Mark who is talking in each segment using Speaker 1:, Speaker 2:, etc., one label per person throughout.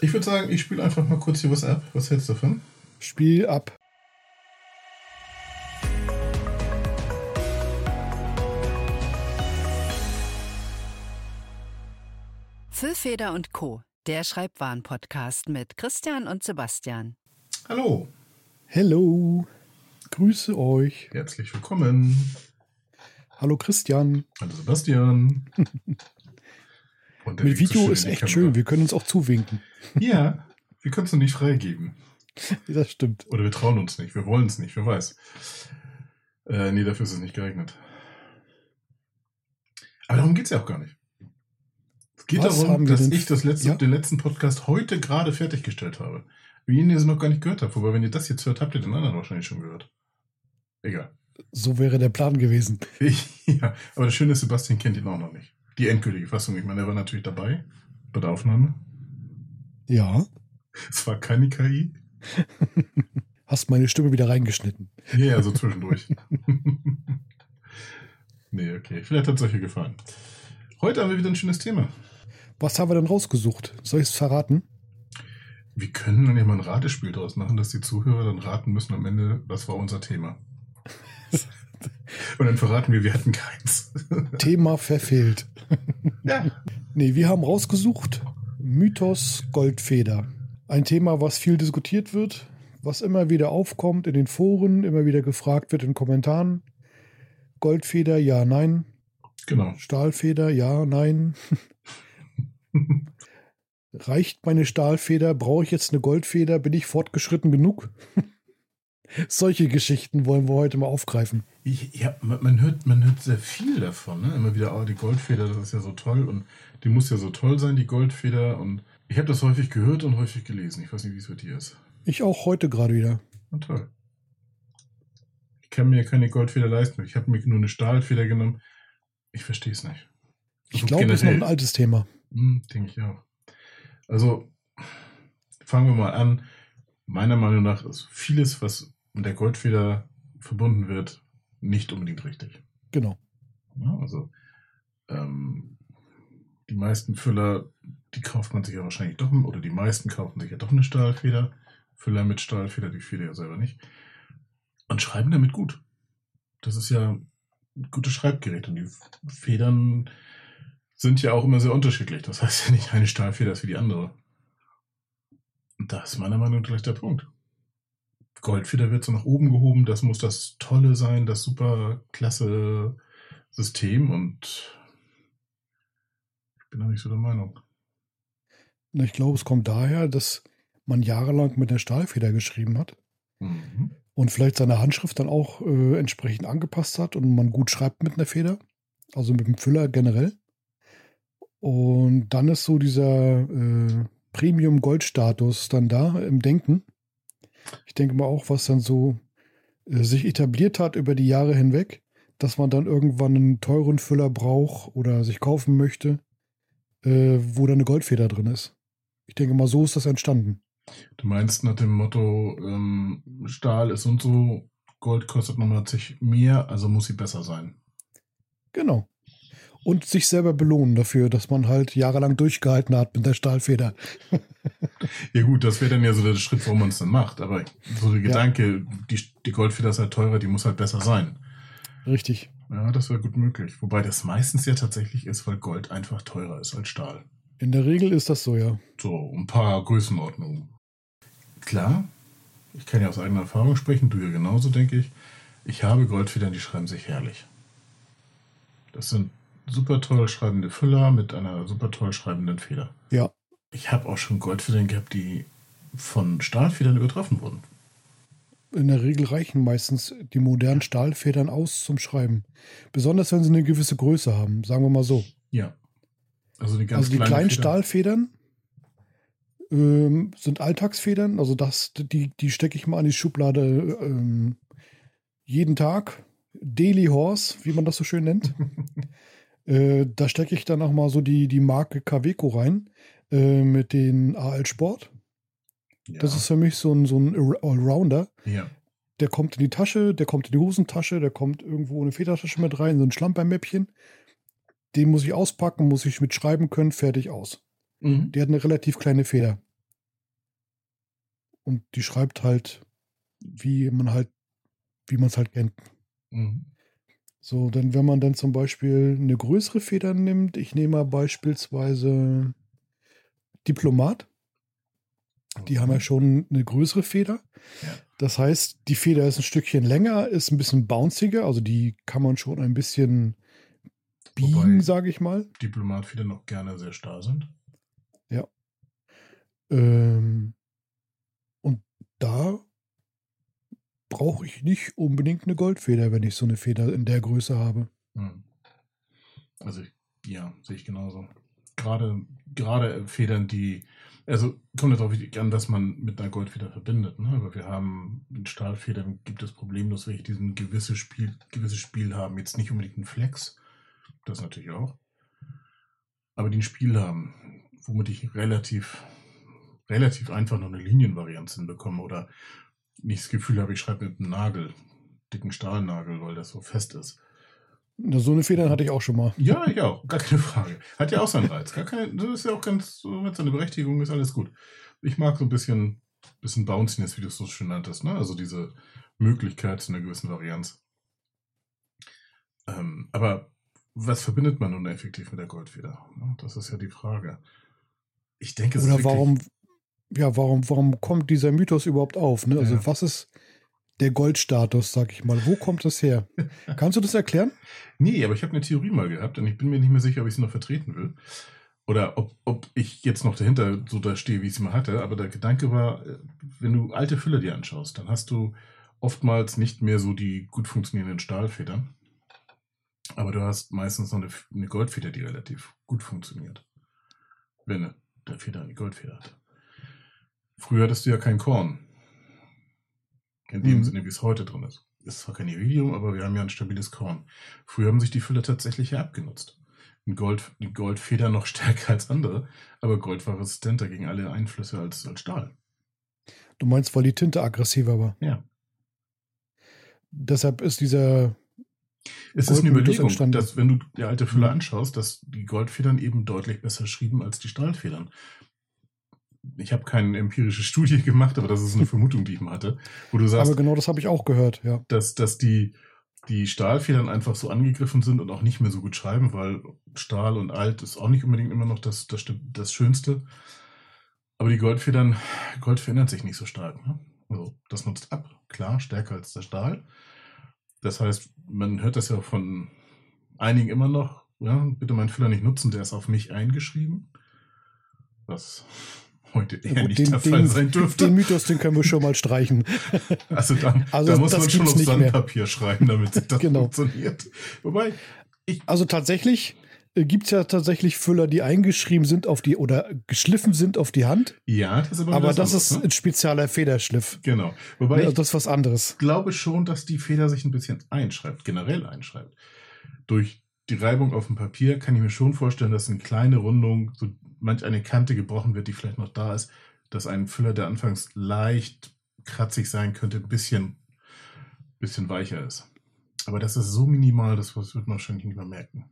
Speaker 1: Ich würde sagen, ich spiele einfach mal kurz hier was ab. Was hältst du davon?
Speaker 2: Spiel ab.
Speaker 3: Füllfeder und Co., der Schreibwaren-Podcast mit Christian und Sebastian.
Speaker 1: Hallo.
Speaker 2: Hello. Grüße euch.
Speaker 1: Herzlich willkommen.
Speaker 2: Hallo Christian.
Speaker 1: Hallo Sebastian. Und
Speaker 2: Mit Video ist echt schön. Wir können uns auch zuwinken.
Speaker 1: Ja, wir können es noch nicht freigeben.
Speaker 2: Das stimmt.
Speaker 1: Oder wir trauen uns nicht. Wir wollen es nicht. Wer weiß. Nee, dafür ist es nicht geeignet. Aber darum geht es ja auch gar nicht. Es geht darum, dass ich den letzten Podcast heute gerade fertiggestellt habe. Wie ihr es noch gar nicht gehört habt. Wobei, wenn ihr das jetzt hört, habt ihr den anderen wahrscheinlich schon gehört. Egal.
Speaker 2: So wäre der Plan gewesen.
Speaker 1: Ja, aber das Schöne ist, Sebastian kennt ihn auch noch nicht. Die endgültige Fassung. Ich meine, er war natürlich dabei bei der Aufnahme.
Speaker 2: Ja.
Speaker 1: Es war keine KI.
Speaker 2: Hast meine Stimme wieder reingeschnitten.
Speaker 1: Ja, so zwischendurch. Nee, okay. Vielleicht hat es euch hier gefallen. Heute haben wir wieder ein schönes Thema.
Speaker 2: Was haben wir denn rausgesucht? Soll ich es verraten?
Speaker 1: Wir können dann ja mal ein Ratespiel draus machen, dass die Zuhörer dann raten müssen am Ende, was war unser Thema. Und dann verraten wir hatten keins.
Speaker 2: Thema verfehlt.
Speaker 1: Ja.
Speaker 2: Nee, wir haben rausgesucht Mythos Goldfeder. Ein Thema, was viel diskutiert wird, was immer wieder aufkommt in den Foren, immer wieder gefragt wird in Kommentaren. Goldfeder, ja, nein.
Speaker 1: Genau.
Speaker 2: Stahlfeder, ja, nein. Reicht meine Stahlfeder? Brauche ich jetzt eine Goldfeder? Bin ich fortgeschritten genug? Solche Geschichten wollen wir heute mal aufgreifen.
Speaker 1: Ja, man hört sehr viel davon, ne? Immer wieder, die Goldfeder, das ist ja so toll und die muss ja so toll sein, die Goldfeder. Und ich habe das häufig gehört und häufig gelesen. Ich weiß nicht, wie es bei dir ist.
Speaker 2: Ich auch heute gerade wieder.
Speaker 1: Na toll. Ich kann mir keine Goldfeder leisten. Ich habe mir nur eine Stahlfeder genommen. Ich verstehe es nicht.
Speaker 2: Ich glaube, das ist noch ein altes Thema.
Speaker 1: Denke ich auch. Also, fangen wir mal an. Meiner Meinung nach ist vieles, was mit der Goldfeder verbunden wird, nicht unbedingt richtig.
Speaker 2: Genau.
Speaker 1: Ja, also, die meisten Füller, die kauft man sich ja wahrscheinlich doch, oder die meisten kaufen sich ja doch eine Stahlfeder. Füller mit Stahlfeder, die Feder ja selber nicht. Und schreiben damit gut. Das ist ja ein gutes Schreibgerät. Und die Federn sind ja auch immer sehr unterschiedlich. Das heißt ja nicht, eine Stahlfeder ist wie die andere. Und da ist meiner Meinung nach gleich der Punkt. Goldfeder wird so nach oben gehoben. Das muss das Tolle sein, das super klasse System. Und ich bin da nicht so der Meinung.
Speaker 2: Ich glaube, es kommt daher, dass man jahrelang mit der Stahlfeder geschrieben hat.
Speaker 1: Mhm.
Speaker 2: Und vielleicht seine Handschrift dann auch entsprechend angepasst hat und man gut schreibt mit einer Feder. Also mit dem Füller generell. Und dann ist so dieser Premium-Gold-Status dann da im Denken. Ich denke mal auch, was dann so sich etabliert hat über die Jahre hinweg, dass man dann irgendwann einen teuren Füller braucht oder sich kaufen möchte, wo da eine Goldfeder drin ist. Ich denke mal, so ist das entstanden.
Speaker 1: Du meinst nach dem Motto, Stahl ist und so, Gold kostet nochmal sich mehr, also muss sie besser sein.
Speaker 2: Genau. Und sich selber belohnen dafür, dass man halt jahrelang durchgehalten hat mit der Stahlfeder.
Speaker 1: Ja gut, das wäre dann ja so der Schritt, warum man es dann macht. Aber so der Gedanke, die Goldfeder ist halt teurer, die muss halt besser sein.
Speaker 2: Richtig.
Speaker 1: Ja, das wäre gut möglich. Wobei das meistens ja tatsächlich ist, weil Gold einfach teurer ist als Stahl.
Speaker 2: In der Regel ist das so, ja.
Speaker 1: So, ein paar Größenordnungen. Klar, ich kann ja aus eigener Erfahrung sprechen, du ja genauso, denke ich. Ich habe Goldfedern, die schreiben sich herrlich. Das sind super toll schreibende Füller mit einer super toll schreibenden Feder.
Speaker 2: Ja.
Speaker 1: Ich habe auch schon Goldfedern gehabt, die von Stahlfedern übertroffen wurden.
Speaker 2: In der Regel reichen meistens die modernen Stahlfedern aus zum Schreiben. Besonders wenn sie eine gewisse Größe haben, sagen wir mal so.
Speaker 1: Ja. Also die ganz
Speaker 2: die kleinen
Speaker 1: Federn.
Speaker 2: Stahlfedern sind Alltagsfedern. Also die stecke ich mal in die Schublade jeden Tag. Daily Horse, wie man das so schön nennt. Da stecke ich dann auch mal so die Marke Kaweco rein mit den AL Sport. Ja. Das ist für mich so ein Allrounder.
Speaker 1: Ja.
Speaker 2: Der kommt in die Tasche, der kommt in die Hosentasche, der kommt irgendwo in eine Federtasche mit rein, so ein Schlampermäppchen. Den muss ich auspacken, muss ich mitschreiben können, fertig aus. Mhm. Der hat eine relativ kleine Feder. und die schreibt halt, wie man es halt kennt.
Speaker 1: Mhm.
Speaker 2: So, denn wenn man dann zum Beispiel eine größere Feder nimmt, ich nehme mal beispielsweise Diplomat, die haben ja schon eine größere Feder.
Speaker 1: Ja.
Speaker 2: Das heißt, die Feder ist ein Stückchen länger, ist ein bisschen bounciger, also die kann man schon ein bisschen biegen, sage ich mal.
Speaker 1: Diplomatfedern noch gerne sehr starr sind.
Speaker 2: Ja. Und da brauche ich nicht unbedingt eine Goldfeder, wenn ich so eine Feder in der Größe habe.
Speaker 1: Also sehe ich genauso. Gerade Federn, also kommt darauf an, was man mit einer Goldfeder verbindet. Ne? Aber wir haben in Stahlfedern gibt es problemlos, welche diesen gewisses Spiel haben. Jetzt nicht unbedingt ein Flex, das natürlich auch. Aber die ein Spiel haben, womit ich relativ einfach noch eine Linienvarianz hinbekomme oder nicht das Gefühl habe, ich schreibe mit einem dicken Stahlnagel, weil das so fest ist.
Speaker 2: So eine Feder hatte ich auch schon mal.
Speaker 1: Ja, ich auch, gar keine Frage. Hat ja auch seinen Reiz. Das ist ja auch ganz, mit seiner Berechtigung ist alles gut. Ich mag so ein bisschen Bounciness, wie du es so schön nanntest, ne? Also diese Möglichkeit zu einer gewissen Varianz. Aber was verbindet man nun effektiv mit der Goldfeder? Das ist ja die Frage. Ich denke, es
Speaker 2: Oder
Speaker 1: ist
Speaker 2: warum kommt dieser Mythos überhaupt auf? Ne? Also
Speaker 1: Ja.
Speaker 2: was ist der Goldstatus, sag ich mal? Wo kommt das her? Kannst du das erklären?
Speaker 1: Nee, aber ich habe eine Theorie mal gehabt und ich bin mir nicht mehr sicher, ob ich sie noch vertreten will. Oder ob ich jetzt noch dahinter so da stehe, wie ich sie mal hatte. Aber der Gedanke war, wenn du alte Füller dir anschaust, dann hast du oftmals nicht mehr so die gut funktionierenden Stahlfedern. Aber du hast meistens noch eine Goldfeder, die relativ gut funktioniert. Wenn der Feder eine Goldfeder hat. Früher hattest du ja kein Korn. In dem Sinne, wie es heute drin ist. Ist zwar kein Iridium, aber wir haben ja ein stabiles Korn. Früher haben sich die Füller tatsächlich ja abgenutzt. Die Goldfeder noch stärker als andere, aber Gold war resistenter gegen alle Einflüsse als Stahl.
Speaker 2: Du meinst, weil die Tinte aggressiver war?
Speaker 1: Ja.
Speaker 2: Deshalb ist dieser
Speaker 1: Es ist eine
Speaker 2: Goldmythos
Speaker 1: Überlegung,
Speaker 2: entstanden.
Speaker 1: dass wenn du die alte Füller anschaust, dass die Goldfedern eben deutlich besser schrieben als die Stahlfedern. Ich habe keine empirische Studie gemacht, aber das ist eine Vermutung, die ich mal hatte, wo du sagst,
Speaker 2: Aber genau das habe ich auch gehört, ja.
Speaker 1: dass die Stahlfedern einfach so angegriffen sind und auch nicht mehr so gut schreiben, weil Stahl und alt ist auch nicht unbedingt immer noch das Schönste. Aber die Gold verändert sich nicht so stark. Ne? Also das nutzt ab, klar, stärker als der Stahl. Das heißt, man hört das ja von einigen immer noch, ja, bitte meinen Füller nicht nutzen, der ist auf mich eingeschrieben. Was heute eher nicht der Fall sein dürfte.
Speaker 2: Den Mythos, den können wir schon mal streichen.
Speaker 1: Also da muss man schon auf Sandpapier schreiben, damit das
Speaker 2: genau.
Speaker 1: funktioniert. Wobei,
Speaker 2: also tatsächlich gibt es ja tatsächlich Füller, die eingeschrieben sind auf die oder geschliffen sind auf die Hand.
Speaker 1: Ja, das ist
Speaker 2: aber das ist ein spezieller Federschliff.
Speaker 1: Genau. Wobei
Speaker 2: das ist was anderes.
Speaker 1: Ich glaube schon, dass die Feder sich ein bisschen generell einschreibt. Durch die Reibung auf dem Papier kann ich mir schon vorstellen, dass eine kleine Rundung, so manch eine Kante gebrochen wird, die vielleicht noch da ist, dass ein Füller, der anfangs leicht kratzig sein könnte, ein bisschen weicher ist. Aber das ist so minimal, das wird man wahrscheinlich nicht mehr merken.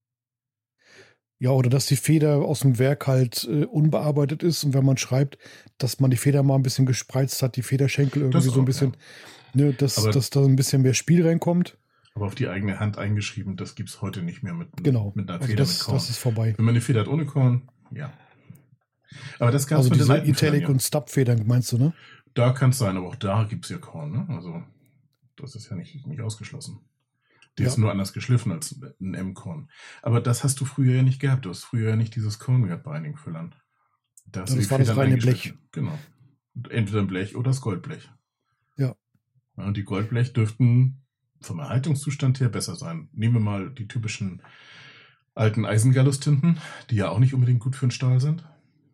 Speaker 2: Ja, oder dass die Feder aus dem Werk halt unbearbeitet ist und wenn man schreibt, dass man die Feder mal ein bisschen gespreizt hat, die Federschenkel irgendwie so ein bisschen, ne, dass da ein bisschen mehr Spiel reinkommt.
Speaker 1: Aber auf die eigene Hand eingeschrieben, das gibt es heute nicht mehr mit einer
Speaker 2: also
Speaker 1: Feder mit Korn.
Speaker 2: Das ist vorbei.
Speaker 1: Wenn man eine Feder hat ohne Korn, ja. Aber das gab es
Speaker 2: mit den alten Italic- und Stub-Federn, meinst du, ne?
Speaker 1: Da kann es sein, aber auch da gibt es ja Korn, ne? Also das ist ja nicht ausgeschlossen. Die ist nur anders geschliffen als ein M-Korn. Aber das hast du früher ja nicht gehabt. Du hast früher ja nicht dieses Korn gehabt bei einigen Füllern.
Speaker 2: Das war das reine Blech.
Speaker 1: Genau. Entweder ein Blech oder das Goldblech.
Speaker 2: Ja.
Speaker 1: Und die Goldblech dürften vom Erhaltungszustand her besser sein. Nehmen wir mal die typischen alten Eisengallus-Tinten, die ja auch nicht unbedingt gut für den Stahl sind.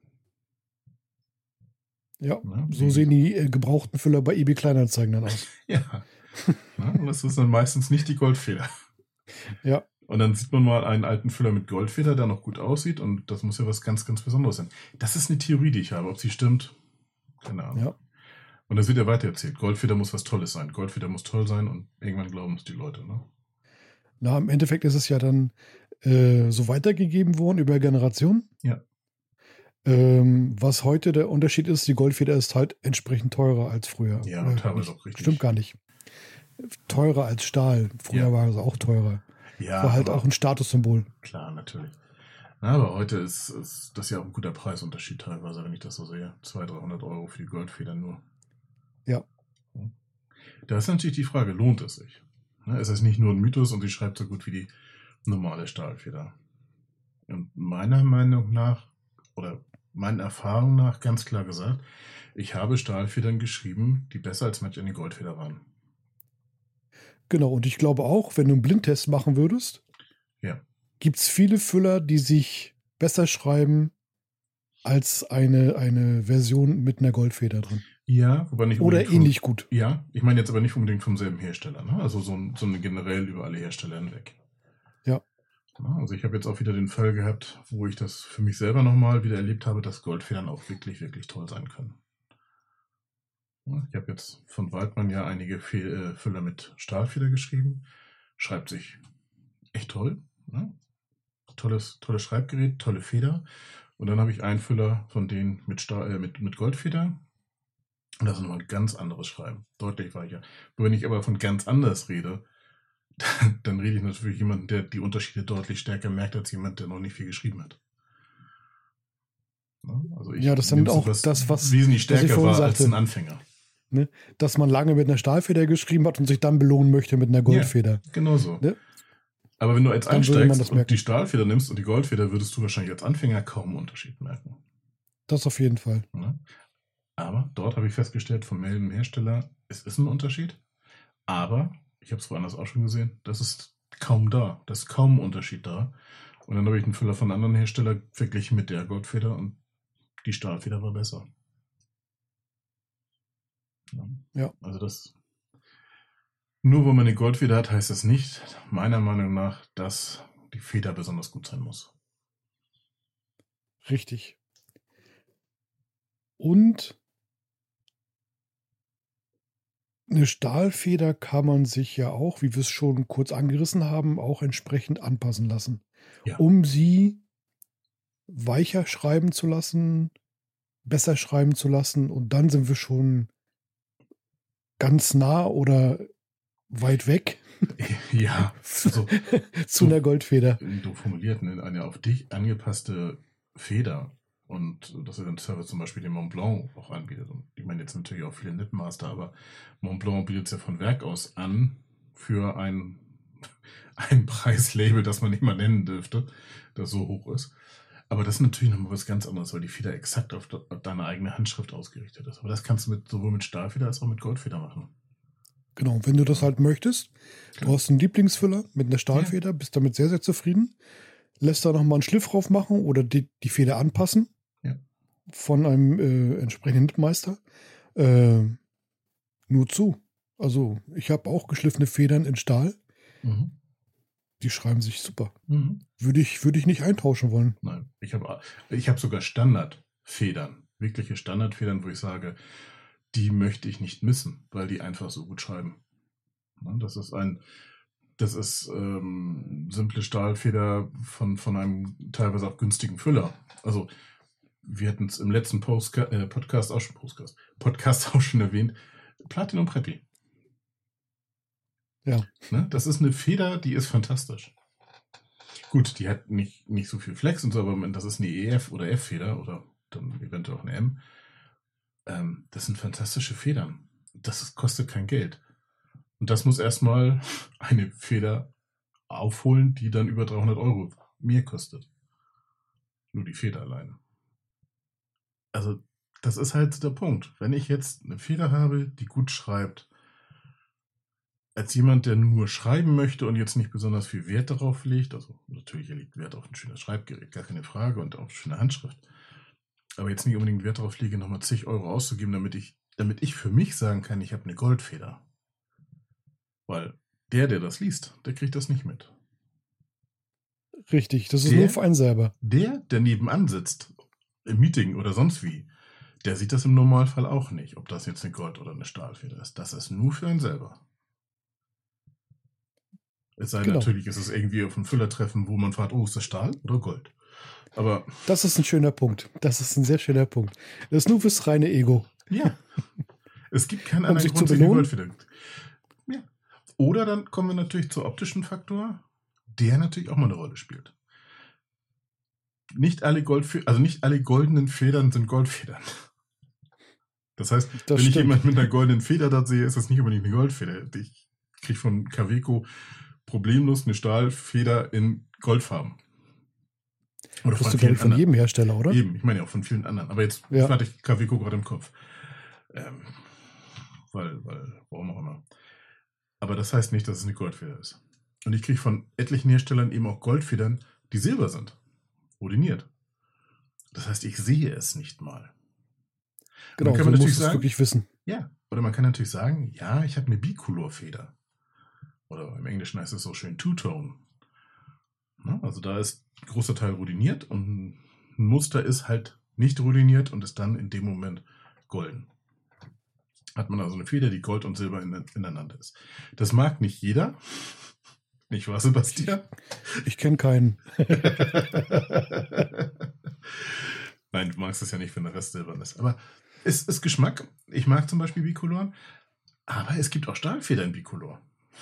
Speaker 2: Ja, so sehen die gebrauchten Füller bei eBay Kleinanzeigen dann aus.
Speaker 1: Ja. Und das ist dann meistens nicht die Goldfeder.
Speaker 2: Ja.
Speaker 1: Und dann sieht man mal einen alten Füller mit Goldfeder, der noch gut aussieht und das muss ja was ganz, ganz Besonderes sein. Das ist eine Theorie, die ich habe. Ob sie stimmt, keine Ahnung.
Speaker 2: Ja.
Speaker 1: Und das wird ja weitererzählt. Goldfeder muss was Tolles sein. Goldfeder muss toll sein und irgendwann glauben es die Leute. Ne?
Speaker 2: Na, im Endeffekt ist es ja dann so weitergegeben worden über Generationen.
Speaker 1: Ja.
Speaker 2: Was heute der Unterschied ist, die Goldfeder ist halt entsprechend teurer als früher.
Speaker 1: Ja, und teilweise auch richtig.
Speaker 2: Stimmt gar nicht. Teurer als Stahl. Früher war es auch teurer.
Speaker 1: Ja,
Speaker 2: War halt auch ein Statussymbol.
Speaker 1: Klar, natürlich. Na, aber heute ist das ja auch ein guter Preisunterschied teilweise, wenn ich das so sehe. 200-300 Euro für die Goldfeder nur.
Speaker 2: Ja.
Speaker 1: Da ist natürlich die Frage, lohnt es sich? Es ist nicht nur ein Mythos und sie schreibt so gut wie die normale Stahlfeder. Und meiner Meinung nach, oder meinen Erfahrungen nach ganz klar gesagt, ich habe Stahlfedern geschrieben, die besser als manche eine Goldfeder waren.
Speaker 2: Genau, und ich glaube auch, wenn du einen Blindtest machen würdest, gibt es viele Füller, die sich besser schreiben als eine Version mit einer Goldfeder drin.
Speaker 1: Ja, wobei nicht
Speaker 2: oder ähnlich gut.
Speaker 1: Ja, ich meine jetzt aber nicht unbedingt vom selben Hersteller, ne? Also so eine generell über alle Hersteller hinweg.
Speaker 2: Ja.
Speaker 1: Also ich habe jetzt auch wieder den Fall gehabt, wo ich das für mich selber nochmal wieder erlebt habe, dass Goldfedern auch wirklich, wirklich toll sein können. Ich habe jetzt von Waldmann ja einige Füller mit Stahlfeder geschrieben. Schreibt sich echt toll. Ne? Tolles Schreibgerät, tolle Feder. Und dann habe ich einen Füller von denen mit Goldfeder. Und das ist nochmal ein ganz anderes Schreiben. Deutlich weicher. Wenn ich aber von ganz anders rede, dann rede ich natürlich jemanden, der die Unterschiede deutlich stärker merkt, als jemand, der noch nicht viel geschrieben hat. Also
Speaker 2: ja, das ist dann auch das, was
Speaker 1: wesentlich stärker war
Speaker 2: sagte,
Speaker 1: als ein Anfänger.
Speaker 2: Ne? Dass man lange mit einer Stahlfeder geschrieben hat und sich dann belohnen möchte mit einer Goldfeder.
Speaker 1: Ja, genau so.
Speaker 2: Ne?
Speaker 1: Aber wenn du jetzt einsteigst und die Stahlfeder nimmst und die Goldfeder, würdest du wahrscheinlich als Anfänger kaum einen Unterschied merken.
Speaker 2: Das auf jeden Fall.
Speaker 1: Ja. Aber dort habe ich festgestellt, vom meldenden Hersteller, es ist ein Unterschied. Aber, ich habe es woanders auch schon gesehen, das ist kaum da. Da ist kaum ein Unterschied da. Und dann habe ich einen Füller von einem anderen Hersteller verglichen mit der Goldfeder und die Stahlfeder war besser.
Speaker 2: Ja.
Speaker 1: Also das... Nur weil man eine Goldfeder hat, heißt das nicht, meiner Meinung nach, dass die Feder besonders gut sein muss.
Speaker 2: Richtig. Und eine Stahlfeder kann man sich ja auch, wie wir es schon kurz angerissen haben, auch entsprechend anpassen lassen.
Speaker 1: Ja.
Speaker 2: Um sie weicher schreiben zu lassen, besser schreiben zu lassen. Und dann sind wir schon ganz nah oder weit weg.
Speaker 1: Ja, also
Speaker 2: zu einer Goldfeder.
Speaker 1: Du formuliert eine auf dich angepasste Feder und das ist ein Service zum Beispiel den Mont Blanc auch anbietet. Und ich meine jetzt natürlich auch viele Knitmaster, aber Mont Blanc bietet es ja von Werk aus an für ein Preislabel, das man nicht mal nennen dürfte, das so hoch ist. Aber das ist natürlich nochmal was ganz anderes, weil die Feder exakt auf deine eigene Handschrift ausgerichtet ist. Aber das kannst du sowohl mit Stahlfeder als auch mit Goldfeder machen.
Speaker 2: Genau, wenn du das halt möchtest, du hast einen Lieblingsfüller mit einer Stahlfeder, bist damit sehr, sehr zufrieden, lässt da nochmal einen Schliff drauf machen oder die Feder anpassen von einem entsprechenden Knitmeister. Nur zu. Also ich habe auch geschliffene Federn in Stahl.
Speaker 1: Mhm.
Speaker 2: Die schreiben sich super. Mhm. Würde ich nicht eintauschen wollen.
Speaker 1: Nein, ich hab sogar Standardfedern, wirkliche Standardfedern, wo ich sage, die möchte ich nicht missen, weil die einfach so gut schreiben. Das ist simple Stahlfeder von einem teilweise auch günstigen Füller. Also wir hatten es im letzten Podcast auch schon erwähnt, Platinum Preppy.
Speaker 2: Ja.
Speaker 1: Das ist eine Feder, die ist fantastisch. Gut, die hat nicht so viel Flex und so, aber das ist eine EF oder F-Feder oder dann eventuell auch eine M. Das sind fantastische Federn. Das kostet kein Geld. Und das muss erstmal eine Feder aufholen, die dann über 300 Euro mehr kostet. Nur die Feder allein. Also, das ist halt der Punkt. Wenn ich jetzt eine Feder habe, die gut schreibt, als jemand, der nur schreiben möchte und jetzt nicht besonders viel Wert darauf legt, also natürlich liegt Wert auf ein schönes Schreibgerät, gar keine Frage, und auf schöne Handschrift, aber jetzt nicht unbedingt Wert darauf lege, nochmal zig Euro auszugeben, damit ich für mich sagen kann, ich habe eine Goldfeder. Weil der das liest, der kriegt das nicht mit.
Speaker 2: Richtig, das ist nur für einen selber.
Speaker 1: Der nebenan sitzt, im Meeting oder sonst wie, der sieht das im Normalfall auch nicht, ob das jetzt eine Gold- oder eine Stahlfeder ist. Das ist nur für einen selber. Es sei denn, natürlich ist es irgendwie auf einem Füllertreffen, wo man fragt, oh, ist das Stahl oder Gold? Aber
Speaker 2: Das ist ein schöner Punkt. Das ist ein sehr schöner Punkt. Das ist nur fürs reine Ego.
Speaker 1: ja, es gibt keinen
Speaker 2: Um
Speaker 1: anderen
Speaker 2: sich
Speaker 1: Grund,
Speaker 2: zu
Speaker 1: sich eine
Speaker 2: belohnen?
Speaker 1: Goldfeder. Ja. Oder dann kommen wir natürlich zum optischen Faktor, der natürlich auch mal eine Rolle spielt. Nicht alle goldenen Federn sind Goldfedern. Das heißt,
Speaker 2: Das
Speaker 1: wenn ich
Speaker 2: stimmt.
Speaker 1: jemanden mit einer goldenen Feder da sehe, ist das nicht unbedingt eine Goldfeder. Ich kriege von Kaweco problemlos eine Stahlfeder in Goldfarben. Oder
Speaker 2: Das ist, glaube ich, von jedem Hersteller, oder?
Speaker 1: Eben, ich meine ja auch von vielen anderen. Aber jetzt
Speaker 2: Ja.
Speaker 1: hatte ich Kaweco gerade im Kopf. Warum auch immer. Aber das heißt nicht, dass es eine Goldfeder ist. Und ich kriege von etlichen Herstellern eben auch Goldfedern, die silber sind. Rodiniert. Das heißt, ich sehe es nicht mal.
Speaker 2: Genau,
Speaker 1: kann
Speaker 2: so
Speaker 1: man
Speaker 2: musst
Speaker 1: natürlich
Speaker 2: du es
Speaker 1: sagen,
Speaker 2: wirklich wissen.
Speaker 1: ja, oder man kann natürlich sagen, ja, ich habe eine Bicolor-Feder. Oder im Englischen heißt es so schön Two-Tone. Na, also da ist ein großer Teil rodiniert und ein Muster ist halt nicht rodiniert und ist dann in dem Moment golden. Hat man also eine Feder, die Gold und Silber ineinander ist. Das mag nicht jeder. Nicht wahr, Sebastian?
Speaker 2: Ich kenne keinen.
Speaker 1: Nein, du magst es ja nicht, wenn der Rest silbern ist. Aber es ist Geschmack. Ich mag zum Beispiel Bicolor. Aber es gibt auch Stahlfeder in Bicolor.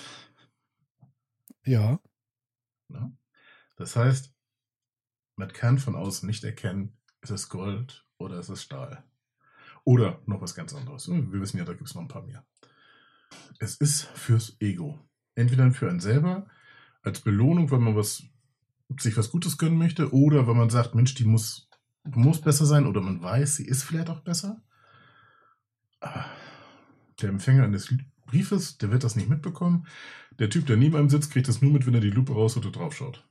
Speaker 2: Ja,
Speaker 1: Ne? Das heißt, man kann von außen nicht erkennen, ist es Gold oder ist es Stahl. Oder noch was ganz anderes. Wir wissen ja, da gibt es noch ein paar mehr. Es ist fürs Ego. Entweder für einen selber, als Belohnung, weil man sich was Gutes gönnen möchte, oder weil man sagt, Mensch, die muss besser sein, oder man weiß, sie ist vielleicht auch besser. Aber der Empfänger eines Briefes, der wird das nicht mitbekommen. Der Typ, der neben einem sitzt, kriegt das nur mit, wenn er die Lupe rausholt und drauf schaut.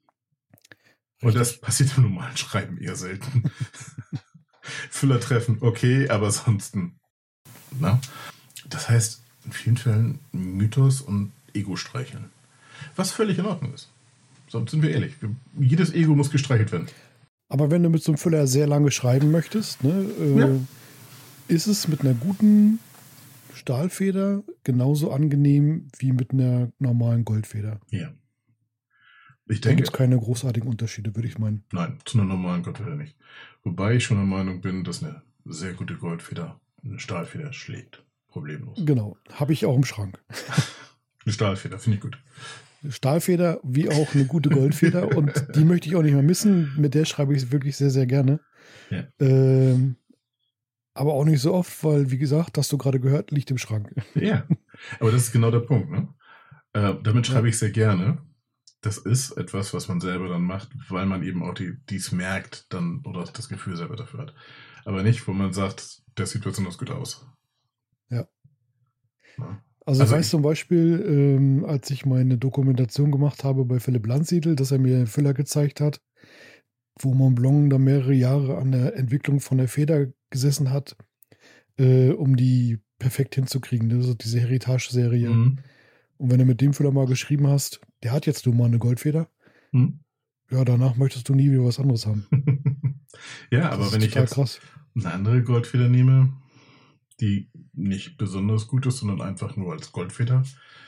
Speaker 1: Und das passiert im normalen Schreiben eher selten. Füller treffen, okay, aber ansonsten. Na? Das heißt, in vielen Fällen Mythos und Ego streicheln. Was völlig in Ordnung ist. Sonst sind wir ehrlich. Jedes Ego muss gestreichelt werden.
Speaker 2: aber wenn du mit so einem Füller sehr lange schreiben möchtest, ne, ist es mit einer guten Stahlfeder genauso angenehm wie mit einer normalen Goldfeder.
Speaker 1: Ja. Ich
Speaker 2: Da
Speaker 1: denke,
Speaker 2: gibt es keine großartigen Unterschiede, würde ich meinen.
Speaker 1: nein, zu einer normalen Goldfeder nicht. Wobei ich schon der Meinung bin, dass eine sehr gute Goldfeder eine Stahlfeder schlägt. Problemlos.
Speaker 2: Genau, habe ich auch im Schrank.
Speaker 1: Eine Stahlfeder, finde ich gut.
Speaker 2: Stahlfeder wie auch eine gute Goldfeder und die möchte ich auch nicht mehr missen. Mit der schreibe ich wirklich sehr, sehr gerne.
Speaker 1: Ja.
Speaker 2: Aber auch nicht so oft, weil, wie gesagt, hast du gerade gehört, liegt im Schrank.
Speaker 1: Ja, aber das ist genau der Punkt. Ne? Damit schreibe ich sehr gerne. Das ist etwas, was man selber dann macht, weil man eben auch dies merkt dann oder das Gefühl selber dafür hat. Aber nicht, wo man sagt, das sieht besonders gut aus.
Speaker 2: Ja.
Speaker 1: Ja.
Speaker 2: Also ich weiß zum Beispiel, als ich meine Dokumentation gemacht habe bei Philipp Landsiedel, dass er mir einen Füller gezeigt hat, wo Montblanc da mehrere Jahre an der Entwicklung von der Feder gesessen hat, um die perfekt hinzukriegen. Das ist diese Heritage-Serie.
Speaker 1: Mhm.
Speaker 2: Und wenn du mit dem Füller mal geschrieben hast, der hat jetzt nun mal eine Goldfeder, ja, danach möchtest du nie wieder was anderes haben.
Speaker 1: Ja, aber wenn ich jetzt
Speaker 2: krass.
Speaker 1: eine andere Goldfeder nehme, die nicht besonders gut ist, sondern einfach nur als Goldfeder,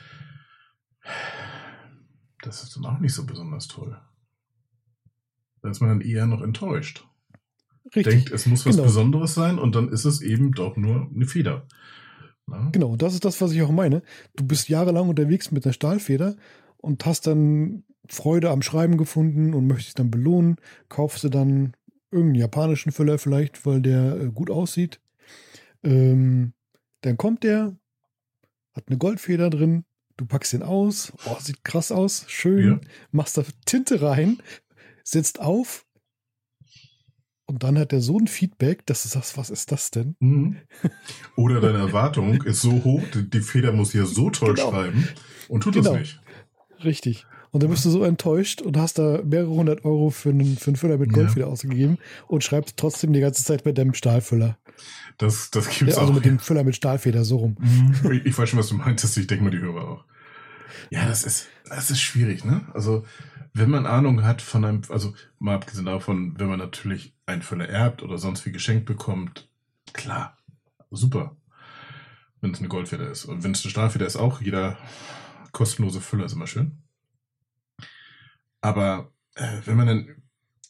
Speaker 1: das ist dann auch nicht so besonders toll. Da ist man dann eher noch enttäuscht.
Speaker 2: Richtig.
Speaker 1: Denkt, es muss was
Speaker 2: Genau.
Speaker 1: Besonderes sein und dann ist es eben doch nur eine Feder. Na?
Speaker 2: Genau, das ist das, was ich auch meine. Du bist jahrelang unterwegs mit einer Stahlfeder und hast dann Freude am Schreiben gefunden und möchtest dich dann belohnen, kaufst du dann irgendeinen japanischen Füller vielleicht, weil der gut aussieht. Dann kommt der, hat eine Goldfeder drin, du packst den aus, oh, sieht krass aus, schön,
Speaker 1: Ja.
Speaker 2: machst da Tinte rein, setzt auf und dann hat der so ein Feedback, dass du sagst, was ist das denn?
Speaker 1: Mhm. Oder deine Erwartung ist so hoch, die Feder muss hier so toll
Speaker 2: Genau.
Speaker 1: schreiben und tut
Speaker 2: Genau.
Speaker 1: das nicht.
Speaker 2: Richtig. Und dann bist du so enttäuscht und hast da mehrere hundert Euro für einen Füller mit
Speaker 1: Ja.
Speaker 2: Goldfeder ausgegeben und schreibst trotzdem die ganze Zeit mit dem Stahlfüller.
Speaker 1: Das gibt's
Speaker 2: Ja, also
Speaker 1: auch.
Speaker 2: mit dem Füller mit Stahlfeder, so rum.
Speaker 1: Mhm. Ich weiß schon, was du meintest. Ich denke mal, die Hörer auch. Ja, das ist schwierig, ne? Also, wenn man Ahnung hat von einem, also mal abgesehen davon, wenn man natürlich einen Füller erbt oder sonst wie geschenkt bekommt, klar, super, wenn es eine Goldfeder ist. Und wenn es eine Stahlfeder ist, auch jeder kostenlose Füller ist immer schön. Aber wenn man dann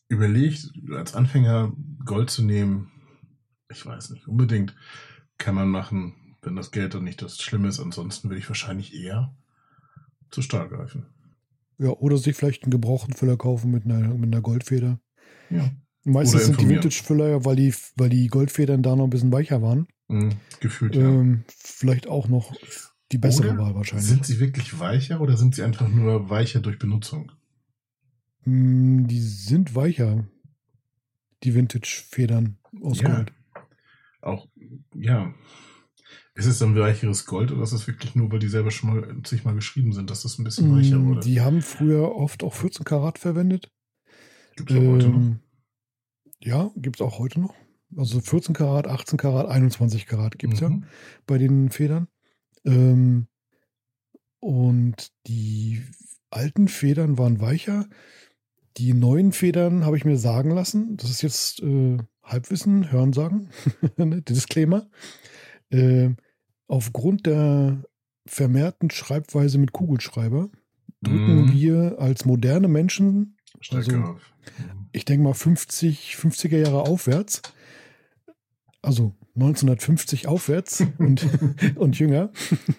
Speaker 1: überlegt, als Anfänger Gold zu nehmen, ich weiß nicht, unbedingt kann man machen, wenn das Geld dann nicht das Schlimme ist. Ansonsten würde ich wahrscheinlich eher zu Stahl greifen.
Speaker 2: Ja, oder sich vielleicht einen gebrauchten Füller kaufen mit einer Goldfeder.
Speaker 1: Ja.
Speaker 2: Meistens
Speaker 1: Oder
Speaker 2: sind die
Speaker 1: informieren.
Speaker 2: Vintage-Füller ja, weil die Goldfedern da noch ein bisschen weicher waren.
Speaker 1: Gefühlt, ja.
Speaker 2: Vielleicht auch noch die bessere
Speaker 1: Oder
Speaker 2: Wahl wahrscheinlich.
Speaker 1: sind sie wirklich weicher oder sind sie einfach nur weicher durch Benutzung?
Speaker 2: Die sind weicher, die Vintage-Federn aus
Speaker 1: Ja.
Speaker 2: Gold.
Speaker 1: Auch, ja. Ist es dann weicheres Gold oder ist es wirklich nur, weil die selber schon mal sich mal geschrieben sind, dass das ein bisschen weicher wurde?
Speaker 2: Die haben früher oft auch 14 Karat verwendet.
Speaker 1: Gibt es auch heute noch?
Speaker 2: Ja, gibt es auch heute noch. Also 14 Karat, 18 Karat, 21 Karat gibt es ja
Speaker 1: Mhm.
Speaker 2: bei den Federn. Und die alten Federn waren weicher. Die neuen Federn habe ich mir sagen lassen. Das ist jetzt Halbwissen, Hörensagen, Disclaimer. Aufgrund der vermehrten Schreibweise mit Kugelschreiber drücken wir als moderne Menschen,
Speaker 1: Stärker
Speaker 2: also
Speaker 1: auf.
Speaker 2: ich denke mal 50er Jahre aufwärts, also 1950 aufwärts und jünger,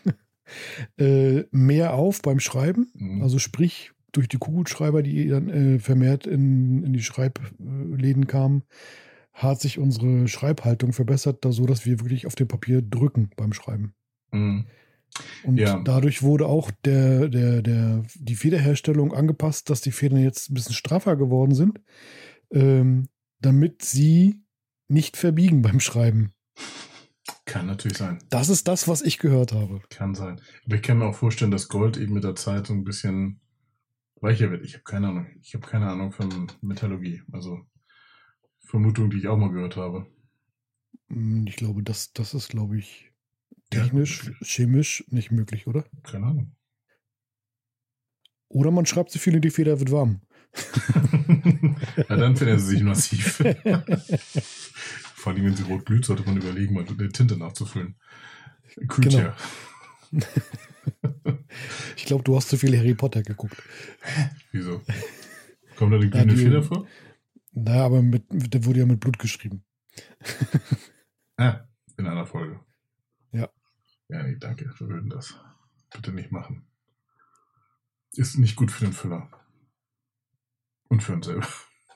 Speaker 2: mehr auf beim Schreiben. Also sprich, durch die Kugelschreiber, die dann vermehrt in die Schreibläden kamen, hat sich unsere Schreibhaltung verbessert, so dass wir wirklich auf dem Papier drücken beim Schreiben. Und dadurch wurde auch die Federherstellung angepasst, dass die Federn jetzt ein bisschen straffer geworden sind, damit sie nicht verbiegen beim Schreiben.
Speaker 1: Kann natürlich sein.
Speaker 2: Das ist das, was ich gehört habe.
Speaker 1: Kann sein. Aber ich kann mir auch vorstellen, dass Gold eben mit der Zeit so ein bisschen weicher wird. Ich habe keine Ahnung. Ich habe keine Ahnung von Metallurgie. Also Vermutung, die ich auch mal gehört habe.
Speaker 2: Ich glaube, das ist, glaube ich, technisch, chemisch nicht möglich, oder?
Speaker 1: Keine Ahnung.
Speaker 2: Oder man schreibt so viel und die Feder wird warm.
Speaker 1: Ja, dann verändert sie sich massiv. Vor allem, wenn sie rot glüht, sollte man überlegen, mal eine Tinte nachzufüllen. Kühlt
Speaker 2: Genau.
Speaker 1: ja.
Speaker 2: Ich glaube, du hast zu viel Harry Potter geguckt.
Speaker 1: Wieso? Kommt da eine glühende Feder vor?
Speaker 2: Naja, aber der wurde ja mit Blut geschrieben.
Speaker 1: In einer Folge.
Speaker 2: Ja.
Speaker 1: Ja, nee, danke. Wir würden das bitte nicht machen. Ist nicht gut für den Füller. Und für uns selber.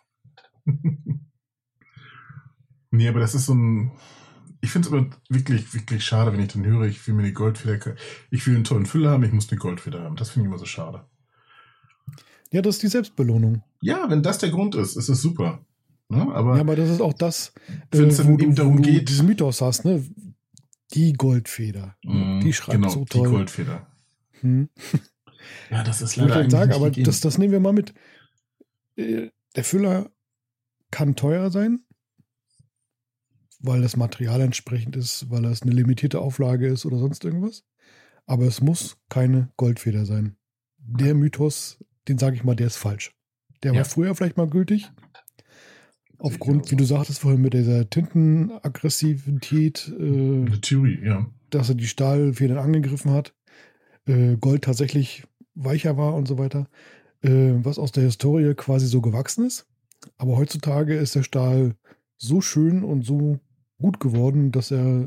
Speaker 1: Nee, aber das ist so ein... Ich finde es aber wirklich, wirklich schade, wenn ich dann höre, ich will mir eine Goldfeder... Ich will einen tollen Füller haben, ich muss eine Goldfeder haben. Das finde ich immer so schade.
Speaker 2: Ja, das ist die Selbstbelohnung.
Speaker 1: Ja, wenn das der Grund ist es super. Ne? Aber,
Speaker 2: ja, aber das ist auch das,
Speaker 1: wenn es dann eben darum geht...
Speaker 2: diesen Mythos hast, ne? Die Goldfeder. Die schreibt so toll.
Speaker 1: Die Goldfeder. Ja, das ist
Speaker 2: leider
Speaker 1: leider
Speaker 2: eigentlich
Speaker 1: sagen,
Speaker 2: nicht aber das nehmen wir mal mit. Der Füller kann teuer sein, weil das Material entsprechend ist, weil es eine limitierte Auflage ist oder sonst irgendwas. Aber es muss keine Goldfeder sein. Der Mythos, den sage ich mal, der ist falsch. Der war früher vielleicht mal gültig. Aufgrund, wie du sagtest vorhin, mit dieser Tintenaggressivität,
Speaker 1: eine Theorie, ja.
Speaker 2: dass er die Stahlfedern angegriffen hat, Gold tatsächlich weicher war und so weiter, was aus der Historie quasi so gewachsen ist. Aber heutzutage ist der Stahl so schön und so gut geworden, dass er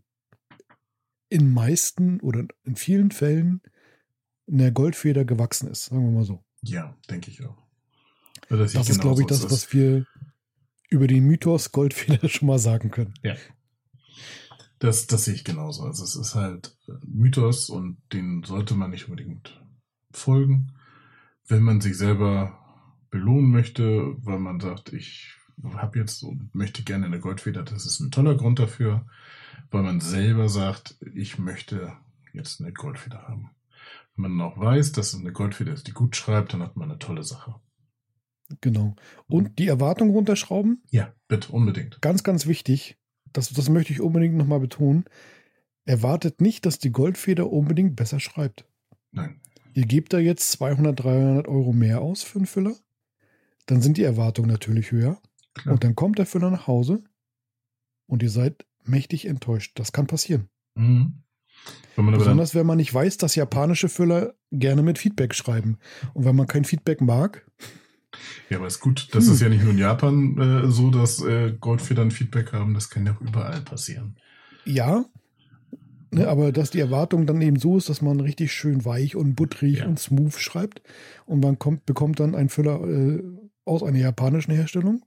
Speaker 2: in meisten oder in vielen Fällen in der Goldfeder gewachsen ist, sagen wir mal so.
Speaker 1: Ja, denke ich auch.
Speaker 2: Das ist, glaube ich, das, was wir über den Mythos Goldfeder schon mal sagen können.
Speaker 1: Ja. Das sehe ich genauso. Also es ist halt Mythos und den sollte man nicht unbedingt folgen, wenn man sich selber belohnen möchte, weil man sagt, ich habe jetzt und möchte gerne eine Goldfeder. Das ist ein toller Grund dafür, weil man selber sagt, ich möchte jetzt eine Goldfeder haben. Wenn man auch weiß, dass es eine Goldfeder ist, die gut schreibt, dann hat man eine tolle Sache.
Speaker 2: Genau. Und die Erwartung runterschrauben?
Speaker 1: Ja, bitte, unbedingt.
Speaker 2: Ganz, ganz wichtig. Das möchte ich unbedingt nochmal betonen. Erwartet nicht, dass die Goldfeder unbedingt besser schreibt.
Speaker 1: Nein.
Speaker 2: Ihr gebt da jetzt 200, 300 Euro mehr aus für einen Füller. Dann sind die Erwartungen natürlich höher. Klar. Und dann kommt der Füller nach Hause und ihr seid mächtig enttäuscht. Das kann passieren.
Speaker 1: Mhm.
Speaker 2: Besonders wenn man nicht weiß, dass japanische Füller gerne mit Feedback schreiben. Und wenn man kein Feedback mag,
Speaker 1: Ja, aber ist gut. Das ist ja nicht nur in Japan so, dass Goldfedern Feedback haben. Das kann ja auch überall passieren.
Speaker 2: Ja, ne, aber dass die Erwartung dann eben so ist, dass man richtig schön weich und butterig und smooth schreibt und man bekommt dann einen Füller aus einer japanischen Herstellung.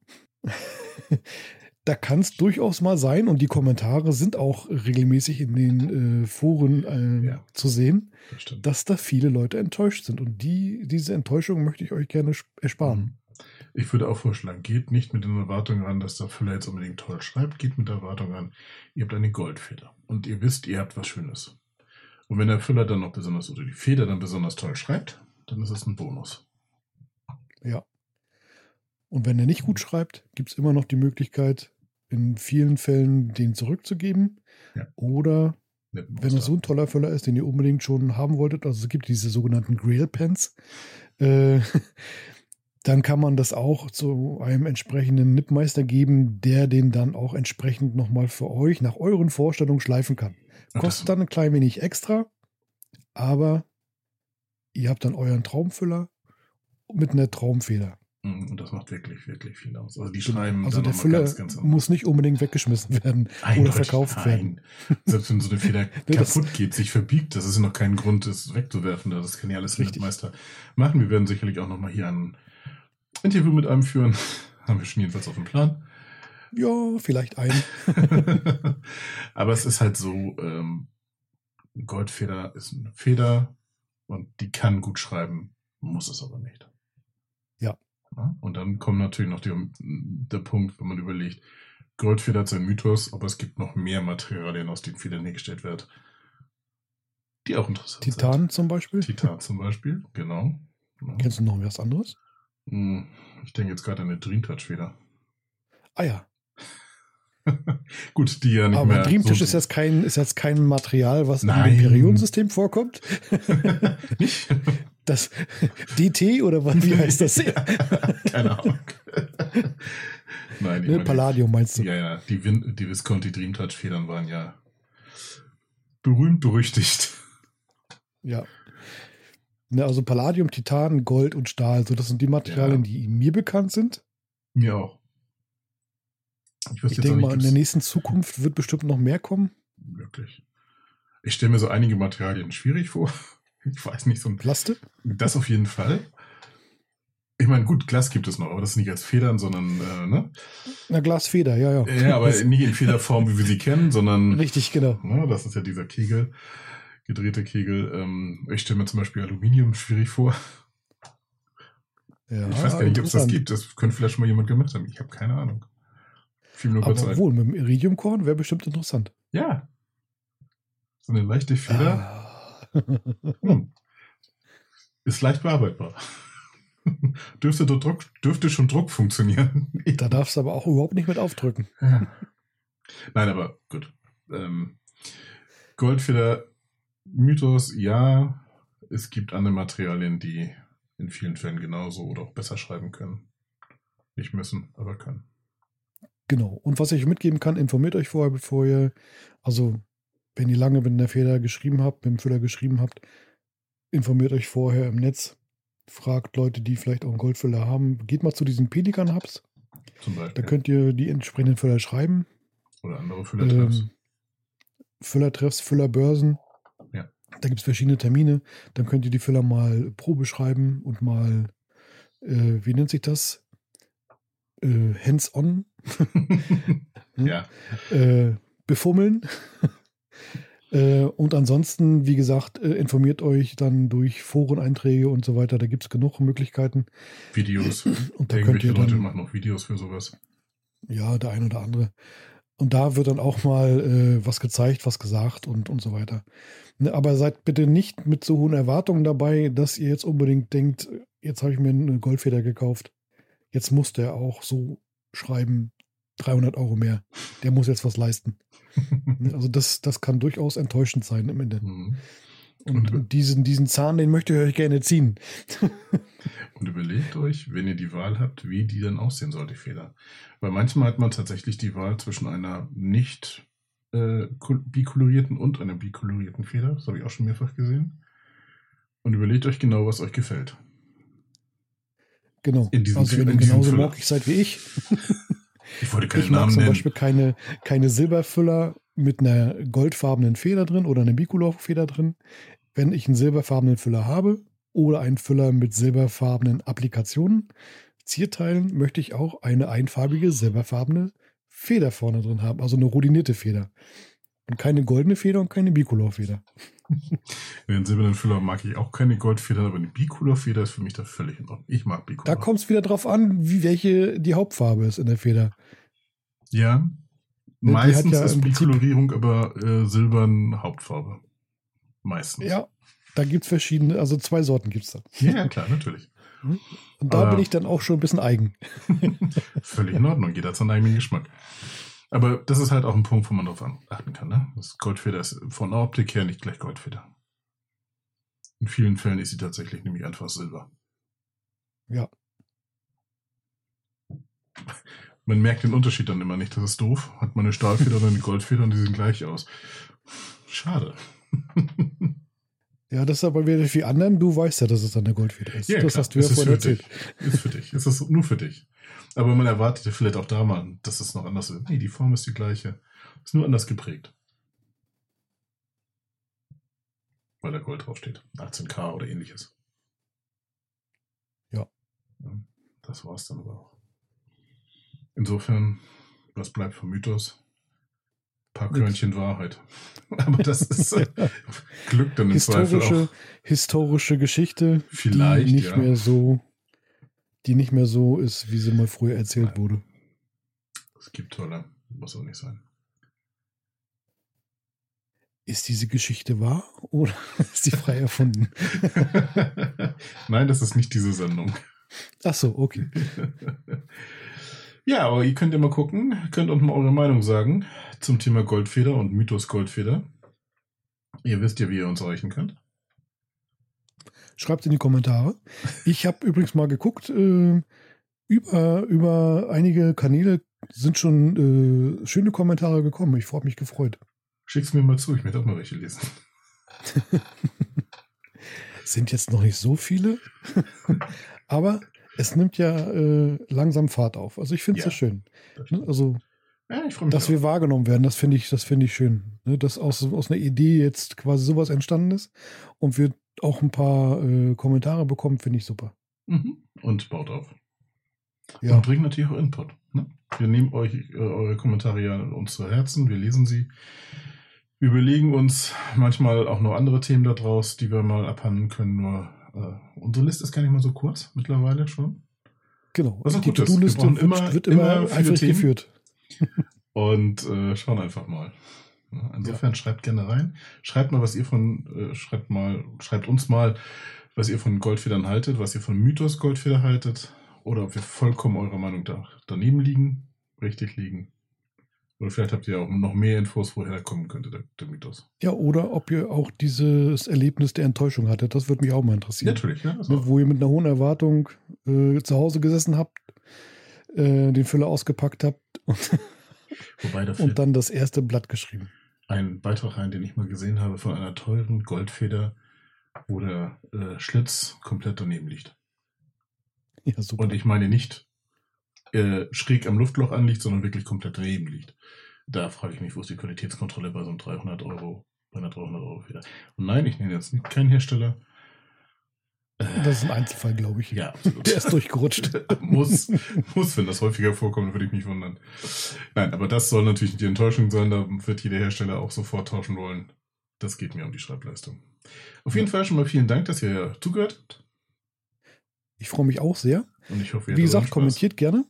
Speaker 2: Da kann es durchaus mal sein, und die Kommentare sind auch regelmäßig in den Foren zu sehen, dass da viele Leute enttäuscht sind. Und diese Enttäuschung möchte ich euch gerne ersparen.
Speaker 1: Ich würde auch vorschlagen, geht nicht mit den Erwartungen ran, dass der Füller jetzt unbedingt toll schreibt, geht mit der Erwartung ran, ihr habt eine Goldfeder und ihr wisst, ihr habt was Schönes. Und wenn der Füller dann noch besonders oder die Feder dann besonders toll schreibt, dann ist es ein Bonus.
Speaker 2: Ja. Und wenn er nicht gut schreibt, gibt es immer noch die Möglichkeit, in vielen Fällen den zurückzugeben. Ja. Oder wenn es so ein toller Füller ist, den ihr unbedingt schon haben wolltet, also es gibt diese sogenannten Grail Pens, dann kann man das auch zu einem entsprechenden Nippmeister geben, der den dann auch entsprechend nochmal für euch nach euren Vorstellungen schleifen kann. Kostet dann ein klein wenig extra, aber ihr habt dann euren Traumfüller mit einer Traumfeder.
Speaker 1: Und das macht wirklich, wirklich viel aus. Also die schreiben
Speaker 2: also der Füller ganz muss nicht unbedingt weggeschmissen werden oder verkauft werden.
Speaker 1: Selbst wenn so eine Feder kaputt geht, sich verbiegt, das ist noch kein Grund, es wegzuwerfen. Das kann ja alles der Meister machen. Wir werden sicherlich auch nochmal hier ein Interview mit einem führen. Haben wir schon jedenfalls auf dem Plan.
Speaker 2: Ja, vielleicht einen.
Speaker 1: Aber es ist halt so, Goldfeder ist eine Feder und die kann gut schreiben, muss es aber nicht.
Speaker 2: Ja.
Speaker 1: Und dann kommt natürlich noch der Punkt, wenn man überlegt, Goldfeder hat seinen Mythos, aber es gibt noch mehr Materialien, aus denen Federn hergestellt wird, die auch interessant sind.
Speaker 2: Titan zum Beispiel?
Speaker 1: Titan zum Beispiel, genau.
Speaker 2: Kennst du noch was anderes?
Speaker 1: Ich denke jetzt gerade an eine Dreamtouch-Feder.
Speaker 2: Ah ja.
Speaker 1: Gut, die ja nicht
Speaker 2: aber
Speaker 1: mehr...
Speaker 2: Aber Dreamtouch
Speaker 1: so
Speaker 2: ist jetzt kein Material, was im Periodensystem vorkommt?
Speaker 1: Nicht?
Speaker 2: Das DT oder was? Wie heißt das?
Speaker 1: Keine Ahnung. Nein,
Speaker 2: ne, Palladium meinst du?
Speaker 1: Ja, die Visconti Dreamtouch-Federn waren ja berühmt berüchtigt.
Speaker 2: Ja. Ne, also Palladium, Titan, Gold und Stahl, so das sind die Materialien, die mir bekannt sind.
Speaker 1: Mir auch.
Speaker 2: Ich denke mal, in der nächsten Zukunft wird bestimmt noch mehr kommen.
Speaker 1: Wirklich. Ich stelle mir so einige Materialien schwierig vor. Ich weiß nicht, so ein
Speaker 2: Plastik?
Speaker 1: Das auf jeden Fall. Ich meine, gut, Glas gibt es noch, aber das ist nicht als Federn, sondern, ne?
Speaker 2: Na, Glasfeder, ja.
Speaker 1: Ja, aber nicht in Federform, wie wir sie kennen, sondern...
Speaker 2: Richtig, genau.
Speaker 1: Ne, das ist ja dieser Kegel, gedrehte Kegel. Ich stelle mir zum Beispiel Aluminium schwierig vor.
Speaker 2: Ja,
Speaker 1: ich weiß gar nicht, ob es das gibt. Das könnte vielleicht schon mal jemand gemacht haben. Ich habe keine Ahnung.
Speaker 2: Aber wohl, mit dem Iridiumkorn wäre bestimmt interessant.
Speaker 1: Ja. So eine leichte Feder. Ist leicht bearbeitbar. Dürfte schon Druck funktionieren.
Speaker 2: Da darfst du aber auch überhaupt nicht mit aufdrücken.
Speaker 1: Ja. Nein, aber gut. Goldfeder, Mythos, ja. Es gibt andere Materialien, die in vielen Fällen genauso oder auch besser schreiben können. Nicht müssen, aber können.
Speaker 2: Genau. Und was ich mitgeben kann, informiert euch vorher, bevor ihr, also wenn ihr lange mit der Feder geschrieben habt, mit dem Füller geschrieben habt, informiert euch vorher im Netz. Fragt Leute, die vielleicht auch einen Goldfüller haben. Geht mal zu diesen Pelikan-Hubs.
Speaker 1: Zum Beispiel.
Speaker 2: Da könnt ihr die entsprechenden Füller schreiben.
Speaker 1: Oder andere Füllertreffs.
Speaker 2: Füllertreffs, Füllerbörsen.
Speaker 1: Ja.
Speaker 2: Da gibt es verschiedene Termine. Dann könnt ihr die Füller mal Probe schreiben und mal, wie nennt sich das? Hands-on.
Speaker 1: Ja.
Speaker 2: Befummeln. Und ansonsten, wie gesagt, informiert euch dann durch Foreneinträge und so weiter. Da gibt es genug Möglichkeiten.
Speaker 1: Videos.
Speaker 2: Und da könnt ihr dann,
Speaker 1: Leute machen auch Videos für sowas.
Speaker 2: Ja, der ein oder andere. Und da wird dann auch mal was gezeigt, was gesagt und so weiter. Ne, aber seid bitte nicht mit so hohen Erwartungen dabei, dass ihr jetzt unbedingt denkt, jetzt habe ich mir eine Goldfeder gekauft. Jetzt muss der auch so schreiben, 300 € mehr. Der muss jetzt was leisten. Also das kann durchaus enttäuschend sein im Ende.
Speaker 1: Mhm.
Speaker 2: Und diesen Zahn, den möchte ich euch gerne ziehen.
Speaker 1: Und überlegt euch, wenn ihr die Wahl habt, wie die dann aussehen soll, die Feder. Weil manchmal hat man tatsächlich die Wahl zwischen einer nicht bikolorierten und einer bikolorierten Feder. Das habe ich auch schon mehrfach gesehen. Und überlegt euch genau, was euch gefällt.
Speaker 2: Genau.
Speaker 1: In diesem
Speaker 2: Also wenn ihr genauso mockig seid wie ich.
Speaker 1: Ich wollte keinen
Speaker 2: Ich mag
Speaker 1: Namen
Speaker 2: zum
Speaker 1: nennen.
Speaker 2: Beispiel keine Silberfüller mit einer goldfarbenen Feder drin oder einer Bicolor-Feder drin. Wenn ich einen silberfarbenen Füller habe oder einen Füller mit silberfarbenen Applikationen, Zierteilen, möchte ich auch eine einfarbige silberfarbene Feder vorne drin haben. Also eine rodinierte Feder. Und keine goldene Feder und keine Bicolor-Feder.
Speaker 1: Den silbernen Füller mag ich auch keine Goldfeder, aber eine Bicolor-Feder ist für mich da völlig in Ordnung. Ich mag Bicolor.
Speaker 2: Da kommt es wieder drauf an, welche die Hauptfarbe ist in der Feder.
Speaker 1: Ja,
Speaker 2: Die
Speaker 1: meistens
Speaker 2: hat ja
Speaker 1: ist
Speaker 2: im Prinzip-
Speaker 1: Bicolorierung aber silbern Hauptfarbe. Meistens.
Speaker 2: Ja, da gibt es verschiedene, also 2 Sorten gibt es da.
Speaker 1: Ja, klar, natürlich.
Speaker 2: Und da
Speaker 1: Aber-
Speaker 2: bin ich dann auch schon ein bisschen eigen.
Speaker 1: Völlig in Ordnung, jeder hat seinen eigenen Geschmack. Aber das ist halt auch ein Punkt, wo man drauf achten kann. Ne? Das Goldfeder ist von der Optik her nicht gleich Goldfeder. In vielen Fällen ist sie tatsächlich nämlich einfach Silber.
Speaker 2: Ja.
Speaker 1: Man merkt den Unterschied dann immer nicht. Das ist doof. Hat man eine Stahlfeder oder eine Goldfeder und die sehen gleich aus. Schade.
Speaker 2: Ja, das ist aber wieder für anderen. Du weißt ja, dass es dann eine Goldfeder ist.
Speaker 1: Ja,
Speaker 2: das
Speaker 1: klar,
Speaker 2: hast du ja
Speaker 1: es ist
Speaker 2: vorhin
Speaker 1: für
Speaker 2: erzählt.
Speaker 1: dich. Ist für dich. Es ist nur für dich. Aber man erwartet ja vielleicht auch da mal, dass es noch anders ist. Nee, die Form ist die gleiche. Ist nur anders geprägt. Weil da Gold draufsteht. 18K oder ähnliches.
Speaker 2: Ja.
Speaker 1: Das war's dann aber auch. Insofern, was bleibt vom Mythos? Ein paar Körnchen Wahrheit. Aber das ist Glück dann im Zweifel auch.
Speaker 2: Historische Geschichte,
Speaker 1: Vielleicht,
Speaker 2: die nicht
Speaker 1: ja.
Speaker 2: nicht mehr so ist, wie sie mal früher erzählt
Speaker 1: Nein.
Speaker 2: wurde.
Speaker 1: Es gibt tolle. Muss auch nicht sein.
Speaker 2: Ist diese Geschichte wahr oder ist sie frei erfunden?
Speaker 1: Nein, das ist nicht diese Sendung.
Speaker 2: Ach so, okay.
Speaker 1: Ja, aber ihr könnt ja mal gucken, könnt uns mal eure Meinung sagen zum Thema Goldfeder und Mythos Goldfeder. Ihr wisst ja, wie ihr uns erreichen könnt.
Speaker 2: Schreibt in die Kommentare. Ich habe übrigens mal geguckt, über einige Kanäle sind schon schöne Kommentare gekommen. Ich habe mich gefreut.
Speaker 1: Schick's mir mal zu, ich möchte auch mal welche lesen.
Speaker 2: Sind jetzt noch nicht so viele, aber es nimmt ja langsam Fahrt auf. Also ich finde es
Speaker 1: Ja.
Speaker 2: sehr schön. Also,
Speaker 1: Ja, ich freue mich
Speaker 2: dass
Speaker 1: auch.
Speaker 2: wir wahrgenommen werden, das finde ich schön. Ne, dass aus einer Idee jetzt quasi sowas entstanden ist und wir auch ein paar Kommentare bekommen, finde ich super.
Speaker 1: Und baut auf.
Speaker 2: Ja,
Speaker 1: Und bringt natürlich auch Input. Ne? Wir nehmen euch eure Kommentare ja uns zu Herzen, wir lesen sie. Wir überlegen uns manchmal auch noch andere Themen da draus, die wir mal abhandeln können. Nur unsere Liste ist gar nicht mal so kurz mittlerweile schon.
Speaker 2: genau.
Speaker 1: Was auch
Speaker 2: Die
Speaker 1: gut ist.
Speaker 2: To-Do-Liste
Speaker 1: Wir brauchen
Speaker 2: wird
Speaker 1: immer
Speaker 2: immer
Speaker 1: viele
Speaker 2: eifrig
Speaker 1: Themen.
Speaker 2: geführt.
Speaker 1: Und schauen einfach mal. Ja, insofern schreibt gerne rein. Schreibt mal, was ihr schreibt uns mal, was ihr von Goldfedern haltet, was ihr von Mythos Goldfeder haltet. Oder ob wir vollkommen eurer Meinung daneben liegen, richtig liegen. Oder vielleicht habt ihr auch noch mehr Infos, woher der kommen könnte, der Mythos.
Speaker 2: Ja, oder ob ihr auch dieses Erlebnis der Enttäuschung hattet. Das würde mich auch mal interessieren.
Speaker 1: Natürlich, ne?
Speaker 2: Ne, wo ihr mit einer hohen Erwartung zu Hause gesessen habt, den Füller ausgepackt habt
Speaker 1: Wobei dafür
Speaker 2: und dann das erste Blatt geschrieben.
Speaker 1: ein Beitrag rein, den ich mal gesehen habe, von einer teuren Goldfeder, wo der Schlitz komplett daneben liegt.
Speaker 2: Ja, super.
Speaker 1: Und ich meine nicht schräg am Luftloch anliegt, sondern wirklich komplett daneben liegt. Da frage ich mich, wo ist die Qualitätskontrolle bei so einem 300 Euro Feder? Und nein, ich nenne jetzt keinen Hersteller.
Speaker 2: Das ist ein Einzelfall, glaube ich.
Speaker 1: Ja, absolut.
Speaker 2: Der ist durchgerutscht.
Speaker 1: muss, wenn das häufiger vorkommt, würde ich mich wundern. Nein, aber das soll natürlich nicht die Enttäuschung sein, da wird jeder Hersteller auch sofort tauschen wollen. Das geht mir um die Schreibleistung. Auf jeden Fall schon mal vielen Dank, dass ihr zugehört habt.
Speaker 2: Ich freue mich auch sehr.
Speaker 1: Und ich hoffe, ihr
Speaker 2: Wie
Speaker 1: hattet
Speaker 2: gesagt,
Speaker 1: Spaß.
Speaker 2: kommentiert gerne.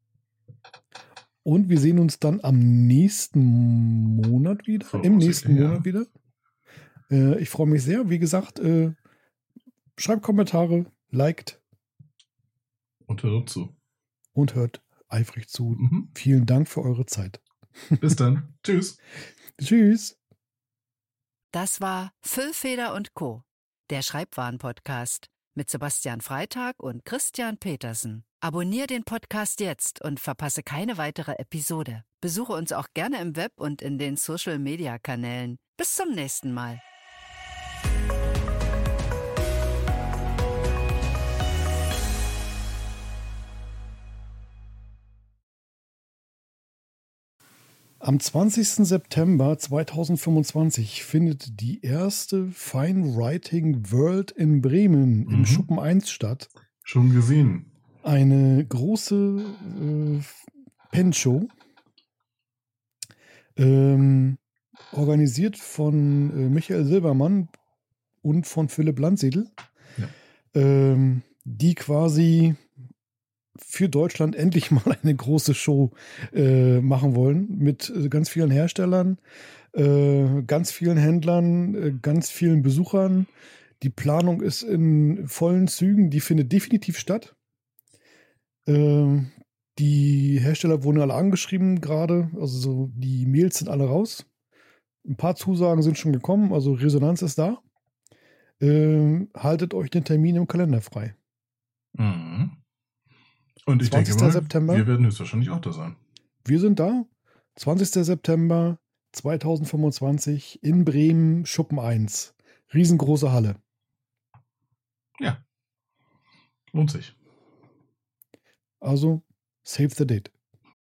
Speaker 2: Und wir sehen uns dann am nächsten Monat wieder. Im nächsten
Speaker 1: Ja.
Speaker 2: Monat wieder. Ich freue mich sehr. Wie gesagt, schreibt Kommentare, liked
Speaker 1: Und hört zu.
Speaker 2: und hört eifrig zu.
Speaker 1: Mhm.
Speaker 2: Vielen Dank für eure Zeit.
Speaker 1: Bis dann. Tschüss.
Speaker 2: Tschüss.
Speaker 3: Das war Füllfeder und Co., der Schreibwaren-Podcast mit Sebastian Freitag und Christian Petersen. Abonnier den Podcast jetzt und verpasse keine weitere Episode. Besuche uns auch gerne im Web und in den Social-Media-Kanälen. Bis zum nächsten Mal.
Speaker 2: Am 20. September 2025 findet die erste Fine Writing World in Bremen im Schuppen 1 statt.
Speaker 1: Schon gesehen.
Speaker 2: Eine große Pen-Show, organisiert von Michael Silbermann und von Philipp Landsiedel, die quasi für Deutschland endlich mal eine große Show machen wollen mit ganz vielen Herstellern, ganz vielen Händlern, ganz vielen Besuchern. Die Planung ist in vollen Zügen, die findet definitiv statt. Die Hersteller wurden alle angeschrieben gerade, also so, die Mails sind alle raus. Ein paar Zusagen sind schon gekommen, also Resonanz ist da. Haltet euch den Termin im Kalender frei.
Speaker 1: Mhm. Und ich
Speaker 2: 20.
Speaker 1: denke mal,
Speaker 2: September.
Speaker 1: wir werden höchstwahrscheinlich auch da sein.
Speaker 2: Wir sind da. 20. September 2025 in Bremen, Schuppen 1. Riesengroße Halle.
Speaker 1: Ja. Lohnt sich.
Speaker 2: Also, save the date.